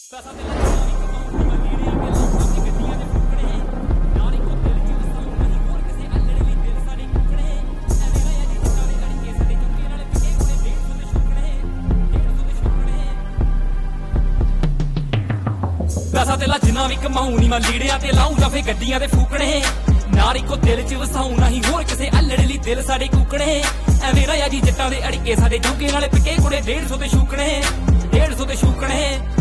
पैसा तेला जिन्ना भी कमाऊं नी मैं लीड़ियां ते लाऊं जां फिर गड्डियां दे फूकणे नारी को दिल च वसाऊं नहीं होर किसे अल्लड़ ली दिल साडे कूकणे एवें राया जी जट्टां दे अड़के साडे झोंके नाले पिके कुड़े 150 ते शूकणे 150 ते शूकणे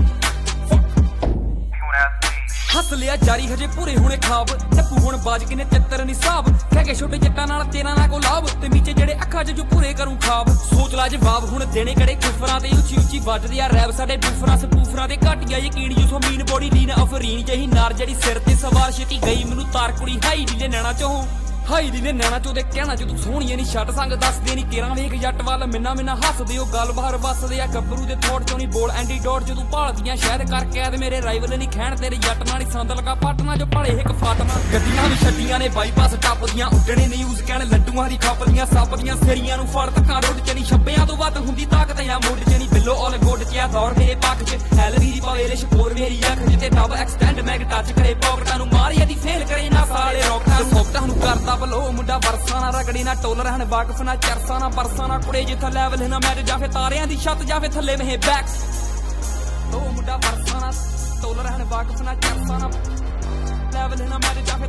हस लिया जारी हजे पूरे होने खाब टप्पू हुण बाज किने चित्तर नी साहब कह के छोटे जट्टां नाल तेरा ना को लाभ ते नीचे जेड़े अखां च जो पूरे करूं खाब सोच ला जवाब हुण देने कड़े कुफरां ते उची उची वजदे आ रैप साडे बूफरां सपूफरां ते घटिया यकीन जो समीन बॉडी लीन अफरीन जही नार जड़ी सिर ते सवार छेती गई मैनू तार कुड़ी हाई दी ले नैना चों हाई दी ने नैना चो दे कहना जो तू सोहणीए नी छट संग दस दे नी केरां वेख जट वाल मिन्ना मिन्ना हसदे ओ गल बाहर बसदे आ गब्बरू दे थोड़ चों नी बोल एंटीडोट जो तू भालदियां शायद कर कैद मेरे राइवल नी खैण तेरे जट नाल संद लगा पटना जो भले हिक फाटना गड्डियां भी छड्डियां ने बाईपास टपदियां उड्डणे न्यूज़ कहण लड्डूआं दी खपदियां सपदियां सिरियां नू फड़ तक्कां रोड च नी छब्बियां तो वध हुंदी ताकत या मुੱਢ च नी बिल्लो ऑल गुड च आ दौड़ मेरे पक्क च हैल वीरी पावे लिश कोर मेरी अख च ते डब एक्सटेंड मैग टच करे पॉकेटां नू मारिया दी फेल करे ना साले रॉकटां सोकटां नू करदा बलो मुंडा वरसा ना रगड़ी ना टोल रहन वाकफ ना चरसा ना बरसा ना कुड़े जिथा लेवल ना मैच जाफे तारियां दी छत जाफे थल्ले में बैक ओ मुंडा वरसा ना टोल रहन वाकफ ना चरसा ना लेवल ना मैच जाफे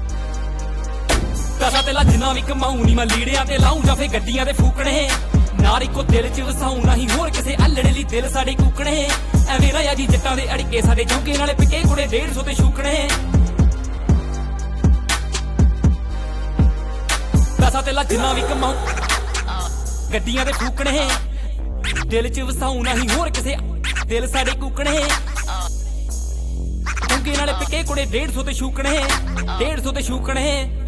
पैसा तेला जिन्ना भी कमाऊं नी मैं लीड़ियां ते लाऊं जाफे गड्डियां दे फूकणे नारी को दिल च वसाऊं नहीं होर किसे अल्लड़ ली दिल साडे कूकणे एवें राया जी जट्टां दे अड़के साडे झोंके नाले पिके कुड़े 150 ते शूकणे पैसा तेला जिन्ना भी कमाऊं गड्डियां दे फूकणे दिल च वसाऊं नहीं होर किसे दिल साडे कूकणे झोंके नाले पिके कुड़े 150 ते शूकणे 150 ते शूकणे